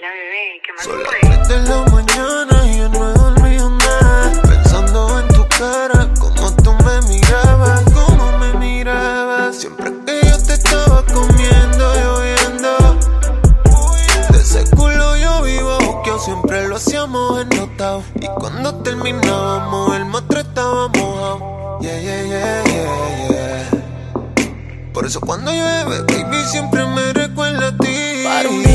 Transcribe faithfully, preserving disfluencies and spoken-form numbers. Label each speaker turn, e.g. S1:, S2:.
S1: Hola bebé, ¿qué más
S2: Son las
S1: fue?
S2: tres de la mañana y yo no he dormido nada, pensando en tu cara, cómo tú me mirabas, cómo me mirabas. Siempre que yo te estaba comiendo, lloviendo, de ese culo yo vivo, que siempre lo hacíamos ennotado. Y cuando terminábamos, el matre estaba mojado. Yeah, yeah, yeah, yeah, yeah. Por eso cuando llueve, baby, siempre me recuerda a ti. Para un